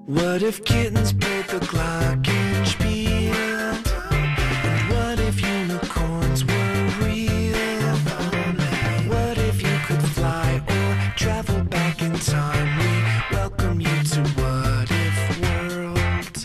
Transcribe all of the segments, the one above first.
What if kittens played the glockenspiel? And what if unicorns were real? What if you could fly or travel back in time? We welcome you to What If World.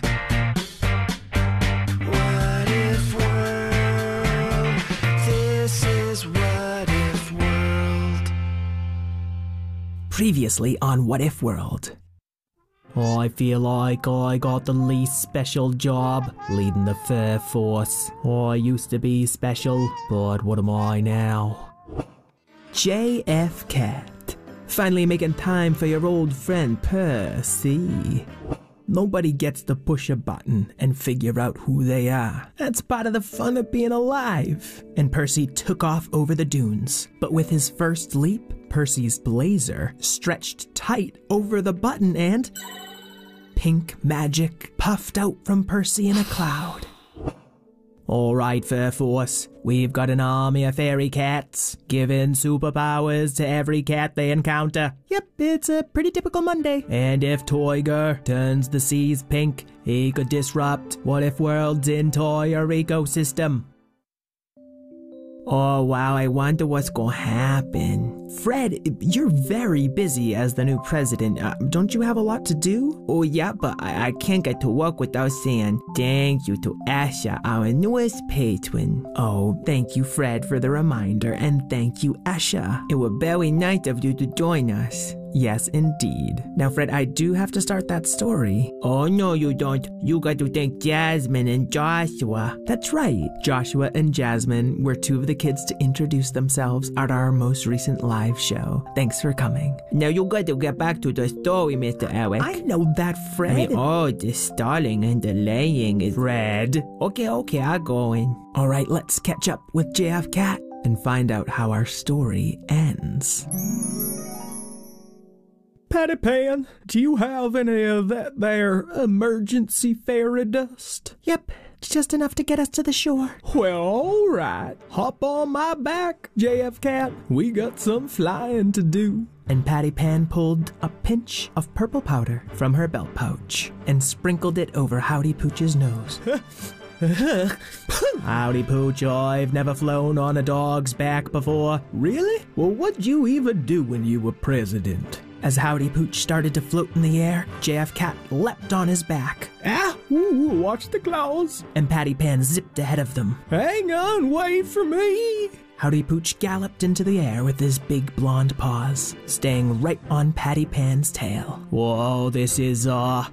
What If World? This is What If World. Previously on What If World. I feel like I got the least special job leading the Fair Force. I used to be special, but what am I now? JF Cat. Finally making time for your old friend Percy. Nobody gets to push a button and figure out who they are. That's part of the fun of being alive. And Percy took off over the dunes. But with his first leap, Percy's blazer stretched tight over the button and pink magic puffed out from Percy in a cloud. All right, Fair Force, we've got an army of fairy cats, giving superpowers to every cat they encounter. Yep, it's a pretty typical Monday. And if Toyger turns the seas pink, he could disrupt What If World's entire ecosystem. Oh wow, I wonder what's gonna happen. Fred, you're very busy as the new president. Don't you have a lot to do? Oh yeah, but I can't get to work without saying thank you to Asha, our newest patron. Oh, thank you Fred for the reminder, and thank you Asha. It was very nice of you to join us. Yes, indeed. Now, Fred, I do have to start that story. Oh, no, you don't. You got to thank Jasmine and Joshua. That's right. Joshua and Jasmine were two of the kids to introduce themselves at our most recent live show. Thanks for coming. Now, you got to get back to the story, Mr. Eric. I know that, Fred. The stalling and delaying is... Fred. Okay, I'll go in. All right, let's catch up with JF Cat and find out how our story ends. Patty Pan, do you have any of that there emergency fairy dust? Yep, it's just enough to get us to the shore. Well, all right. Hop on my back, JF Cat. We got some flying to do. And Patty Pan pulled a pinch of purple powder from her belt pouch and sprinkled it over Howdy Pooch's nose. Howdy Pooch, I've never flown on a dog's back before. Really? Well, what'd you even do when you were president? As Howdy Pooch started to float in the air, JF Cat leapt on his back. Watch the claws. And Patty Pan zipped ahead of them. Hang on, wait for me. Howdy Pooch galloped into the air with his big blonde paws, staying right on Patty Pan's tail. Whoa, this is,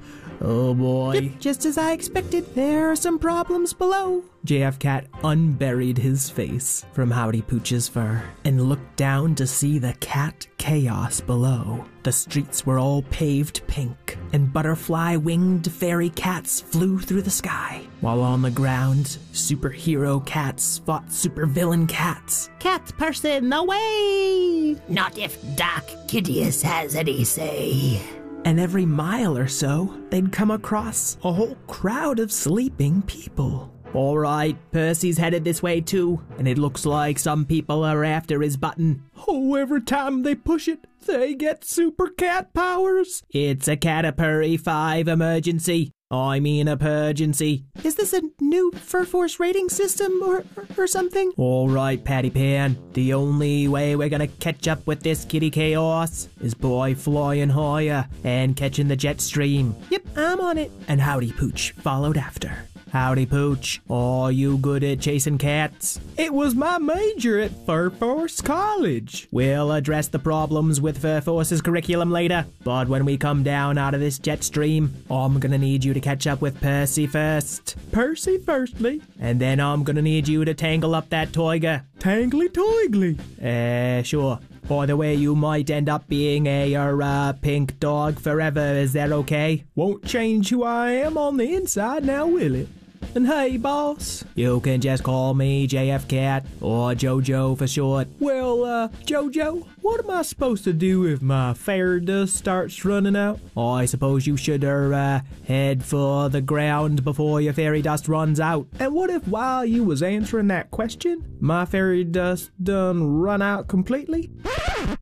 oh boy. Yep, just as I expected, there are some problems below. JF Cat unburied his face from Howdy Pooch's fur and looked down to see the cat chaos below. The streets were all paved pink, and butterfly-winged fairy cats flew through the sky, while on the ground, superhero cats fought supervillain cats. Cat person, away! Not if Doc Gideus has any say. And every mile or so, they'd come across a whole crowd of sleeping people. All right, Percy's headed this way too, and it looks like some people are after his button. Oh, every time they push it, they get super cat powers. It's a Catapurry 5 emergency. I mean a purgency. Is this a new Fur Force rating system or something? All right, Patty Pan. The only way we're gonna catch up with this kitty chaos is by flying higher and catching the jet stream. Yep, I'm on it. And Howdy Pooch followed after. Howdy Pooch, are you good at chasing cats? It was my major at Fur Force College. We'll address the problems with Fur Force's curriculum later, but when we come down out of this jet stream, I'm gonna need you to catch up with Percy first. Percy firstly? And then I'm gonna need you to tangle up that Toyger. Tangly Toygly? Sure. By the way, you might end up being a pink dog forever, is that okay? Won't change who I am on the inside now, will it? And hey, boss, you can just call me JF Cat, or Jojo for short. Well, Jojo, what am I supposed to do if my fairy dust starts running out? I suppose you should head for the ground before your fairy dust runs out. And what if while you was answering that question, my fairy dust done run out completely?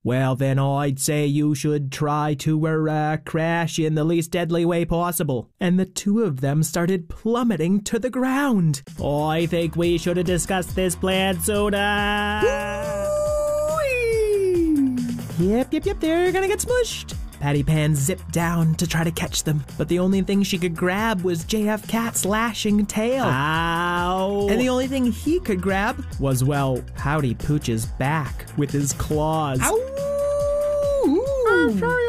Well, then I'd say you should try to crash in the least deadly way possible. And the two of them started plummeting to the ground. I think we should have discussed this plan sooner. Yep, they're gonna get smushed. Patty Pan zipped down to try to catch them, but the only thing she could grab was JF Cat's lashing tail. Ow! And the only thing he could grab was, well, Howdy Pooch's back with his claws. Ow! I'm sorry.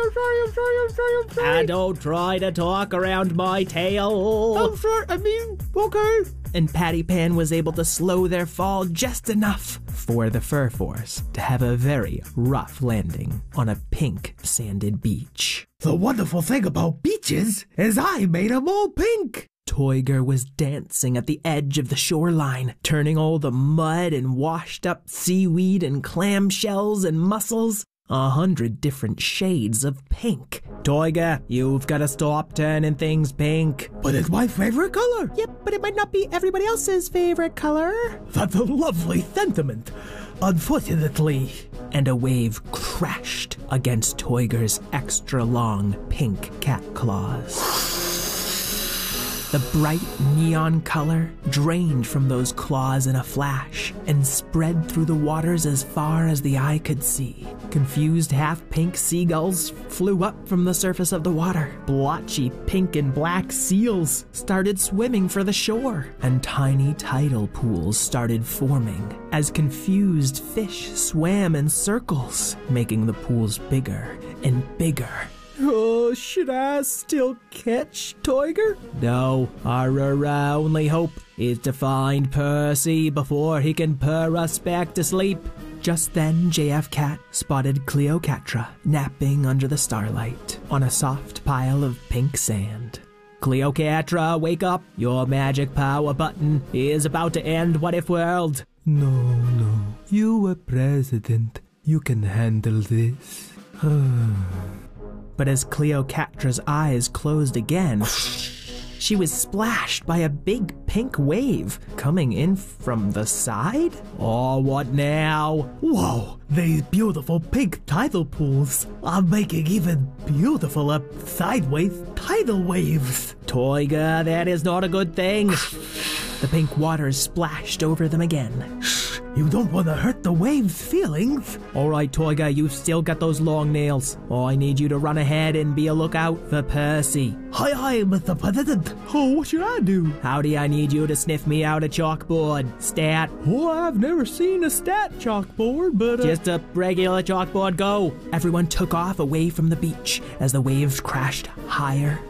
And don't try to talk around my tail. I'm sorry, okay. And Patty Pan was able to slow their fall just enough for the Fur Force to have a very rough landing on a pink sanded beach. The wonderful thing about beaches is I made them all pink. Toyger was dancing at the edge of the shoreline, turning all the mud and washed up seaweed and clamshells and mussels 100 different shades of pink. Toyger, you've got to stop turning things pink. But it's my favorite color. Yep, but it might not be everybody else's favorite color. That's a lovely sentiment. Unfortunately. And a wave crashed against Toyger's extra long pink cat claws. The bright neon color drained from those claws in a flash and spread through the waters as far as the eye could see. Confused half-pink seagulls flew up from the surface of the water. Blotchy pink and black seals started swimming for the shore, and tiny tidal pools started forming as confused fish swam in circles, making the pools bigger and bigger. Oh, should I still catch Toyger? No, our only hope is to find Percy before he can purr us back to sleep. Just then, JF Cat spotted Cleocatra napping under the starlight on a soft pile of pink sand. Cleocatra, wake up! Your magic power button is about to end What If World. No. You were president. You can handle this. But as Cleocatra's eyes closed again, she was splashed by a big pink wave coming in from the side. Oh, what now? Whoa, these beautiful pink tidal pools are making even beautifuler sideways tidal waves. Toyger, that is not a good thing. The pink waters splashed over them again. You don't want to hurt the waves' feelings. All right, Toyger, you've still got those long nails. Oh, I need you to run ahead and be a lookout for Percy. Hi, Mr. President. Oh, what should I do? Howdy, I need you to sniff me out a chalkboard. Stat. Oh, I've never seen a stat chalkboard, but... Just a regular chalkboard, go. Everyone took off away from the beach as the waves crashed higher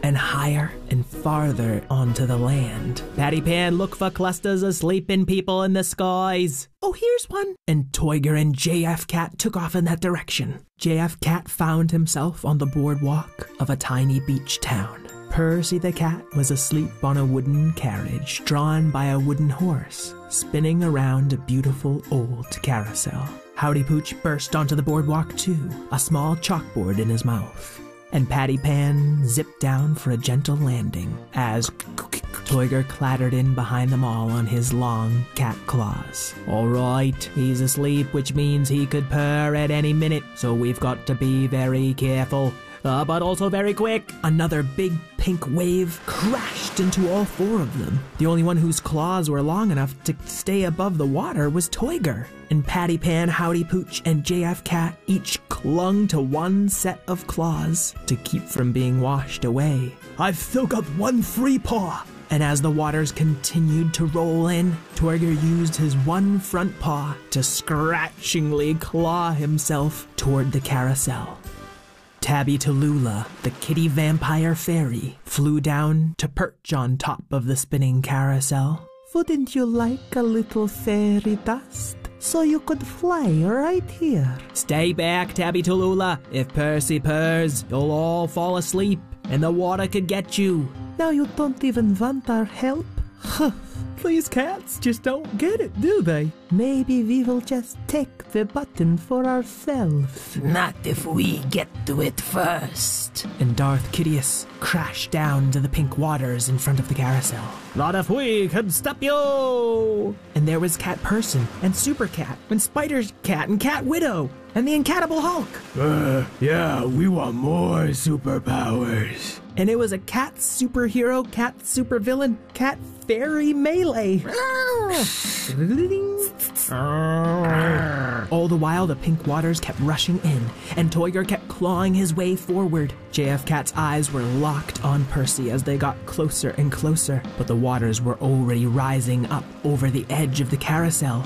and farther onto the land. Patty Pan, look for clusters of sleeping people in the skies. Oh, here's one. And Toyger and JF Cat took off in that direction. JF Cat found himself on the boardwalk of a tiny beach town. Percy the cat was asleep on a wooden carriage drawn by a wooden horse, spinning around a beautiful old carousel. Howdy Pooch burst onto the boardwalk too, a small chalkboard in his mouth. And Patty Pan zipped down for a gentle landing as Toyger clattered in behind them all on his long cat claws. All right, he's asleep, which means he could purr at any minute, so we've got to be very careful. But also very quick. Another big pink wave crashed into all four of them. The only one whose claws were long enough to stay above the water was Toyger. And Patty Pan, Howdy Pooch, and JF Cat each clung to one set of claws to keep from being washed away. I've still got one free paw. And as the waters continued to roll in, Toyger used his one front paw to scratchingly claw himself toward the carousel. Tabby Tallulah, the kitty vampire fairy, flew down to perch on top of the spinning carousel. Wouldn't you like a little fairy dust? So you could fly right here. Stay back, Tabby Tallulah. If Percy purrs, you'll all fall asleep, and the water could get you. Now you don't even want our help? These cats just don't get it, do they? Maybe we will just take the button for ourselves. Not if we get to it first. And Darth Kidius crashed down to the pink waters in front of the carousel. Not if we could stop you! And there was Cat Person, and Super Cat, and Spider Cat, and Cat Widow, and the Incatable Hulk. Yeah, we want more superpowers. And it was a cat superhero, cat supervillain, cat fairy melee. All the while, the pink waters kept rushing in, and Toygar kept clawing his way forward. JF Cat's eyes were locked on Percy as they got closer and closer, but the waters were already rising up over the edge of the carousel.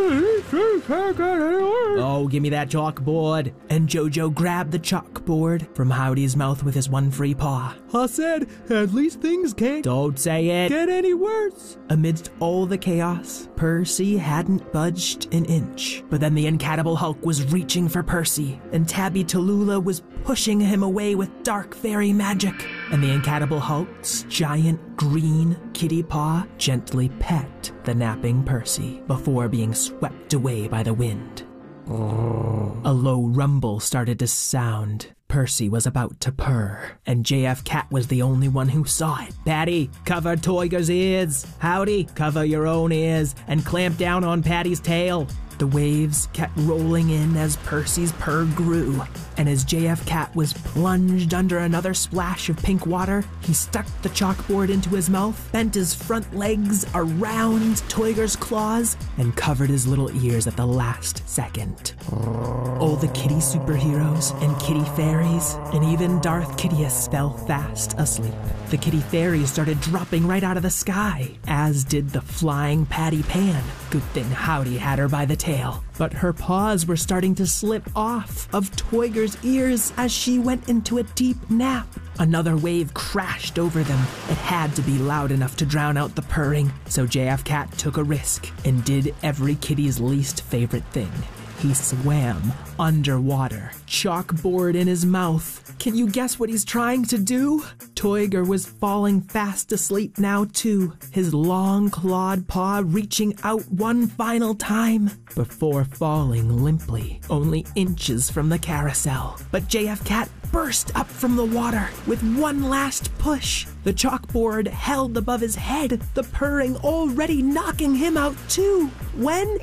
Oh, give me that chalkboard. And Jojo grabbed the chalkboard from Howdy's mouth with his one free paw. I said, at least things can't. Don't say it. Get any worse. Amidst all the chaos, Percy hadn't budged an inch. But then the Incatable Hulk was reaching for Percy, and Tabby Tallulah was pushing him away with dark fairy magic. And the Incatable Hulk's giant green kitty paw gently pet the napping Percy before being swept away by the wind. A low rumble started to sound. Percy was about to purr, and JF Cat was the only one who saw it. Patty, cover Toygar's ears. Howdy, cover your own ears, and clamp down on Patty's tail. The waves kept rolling in as Percy's purr grew, and as JF Cat was plunged under another splash of pink water, he stuck the chalkboard into his mouth, bent his front legs around Toygar's claws, and covered his little ears at the last second. All the kitty superheroes and kitty fairies, and even Darth Kidius fell fast asleep. The kitty fairies started dropping right out of the sky, as did the flying Patty Pan. Good thing Howdy had her by the tail. But her paws were starting to slip off of Toygar's ears as she went into a deep nap. Another wave crashed over them. It had to be loud enough to drown out the purring, so JF Cat took a risk and did every kitty's least favorite thing. He swam underwater, chalkboard in his mouth. Can you guess what he's trying to do? Toygar was falling fast asleep now too, his long clawed paw reaching out one final time before falling limply, only inches from the carousel. But JF Cat burst up from the water with one last push. The chalkboard held above his head, the purring already knocking him out too, when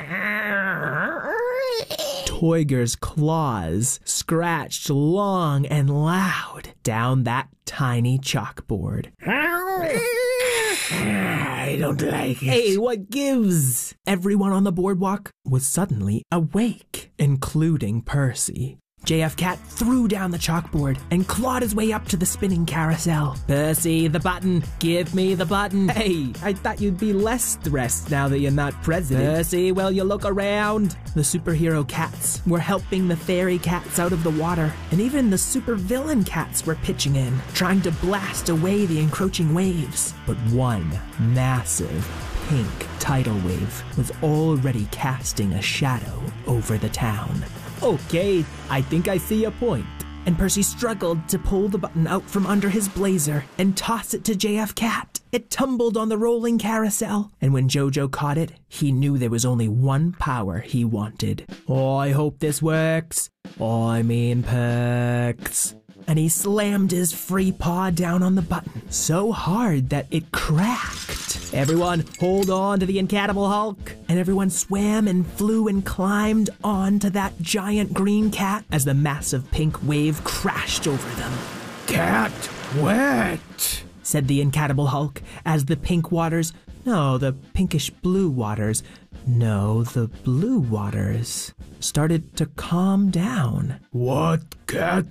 Toygar's claws scratched long and loud down that tiny chalkboard. I don't like it. Hey, what gives? Everyone on the boardwalk was suddenly awake, including Percy. JF Cat threw down the chalkboard and clawed his way up to the spinning carousel. Percy, the button. Give me the button. Hey, I thought you'd be less stressed now that you're not president. Percy, will you look around? The superhero cats were helping the fairy cats out of the water, and even the supervillain cats were pitching in, trying to blast away the encroaching waves. But one massive pink tidal wave was already casting a shadow over the town. Okay, I think I see a point. And Percy struggled to pull the button out from under his blazer and toss it to JF Cat. It tumbled on the rolling carousel, and when Jojo caught it, he knew there was only one power he wanted. Oh, I hope this works. I mean perks. And he slammed his free paw down on the button so hard that it cracked. Everyone, hold on to the Incatable Hulk. And everyone swam and flew and climbed onto that giant green cat as the massive pink wave crashed over them. Cat wet, said the Incatable Hulk as the pink waters, no, the pinkish blue waters, no, the blue waters started to calm down. What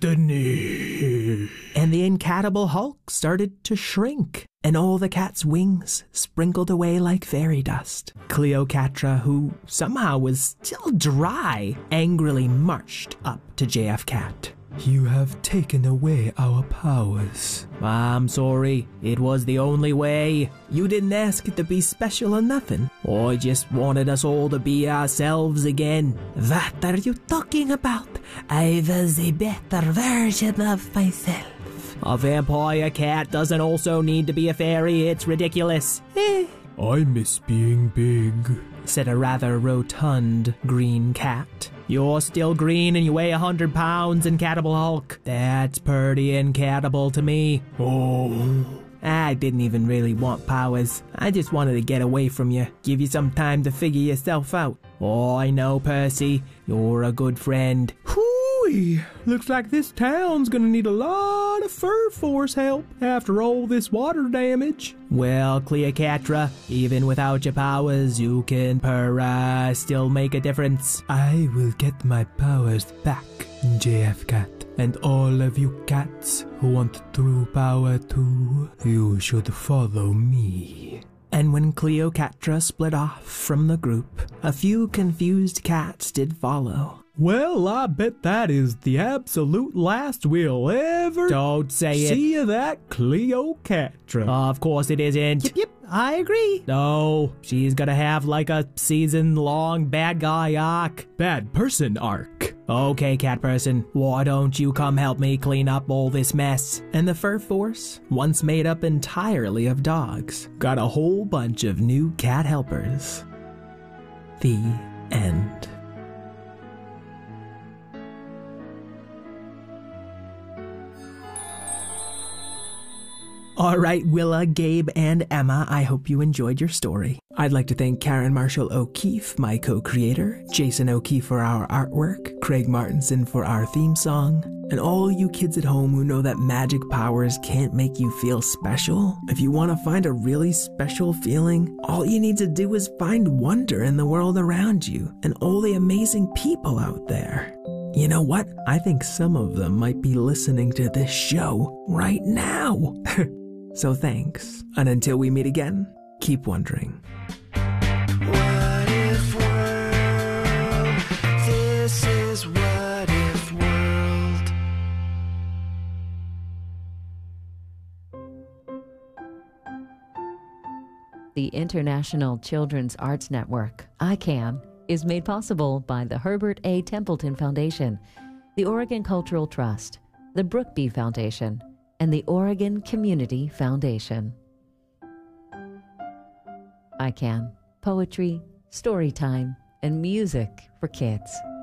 catney? And the Incatable Hulk started to shrink, and all the cat's wings sprinkled away like fairy dust. Cleocatra, who somehow was still dry, angrily marched up to JF Cat. You have taken away our powers. I'm sorry, it was the only way. You didn't ask it to be special or nothing. I just wanted us all to be ourselves again. What are you talking about? I was a better version of myself. A vampire cat doesn't also need to be a fairy, it's ridiculous. I miss being big, said a rather rotund green cat. You're still green and you weigh 100 pounds, Incatable Hulk. That's pretty incatable to me. Oh. I didn't even really want powers. I just wanted to get away from you, give you some time to figure yourself out. Oh, I know, Percy. You're a good friend. Hooey! Looks like this town's gonna need a lot of Fur Force help after all this water damage. Well, Cleopatra, even without your powers, you can still make a difference. I will get my powers back, JF Cat. And all of you cats who want true power too, you should follow me. And when Cleopatra split off from the group, a few confused cats did follow. Well, I bet that is the absolute last we'll ever Don't say it. see of that Cleopatra. Of course it isn't. Yep, I agree. No, she's gonna have like a season-long bad guy arc. Bad person arc. Okay, cat person, why don't you come help me clean up all this mess? And the Fur Force, once made up entirely of dogs, got a whole bunch of new cat helpers. The end. All right, Willa, Gabe, and Emma, I hope you enjoyed your story. I'd like to thank Karen Marshall O'Keefe, my co-creator, Jason O'Keefe for our artwork, Craig Martinson for our theme song, and all you kids at home who know that magic powers can't make you feel special. If you want to find a really special feeling, all you need to do is find wonder in the world around you and all the amazing people out there. You know what? I think some of them might be listening to this show right now. So thanks, and until we meet again, keep wondering. What if world? This is What If World. The International Children's Arts Network, ICANN, is made possible by the Herbert A. Templeton Foundation, the Oregon Cultural Trust, the Brookby Foundation, and the Oregon Community Foundation. ICANN, poetry, story time, and music for kids.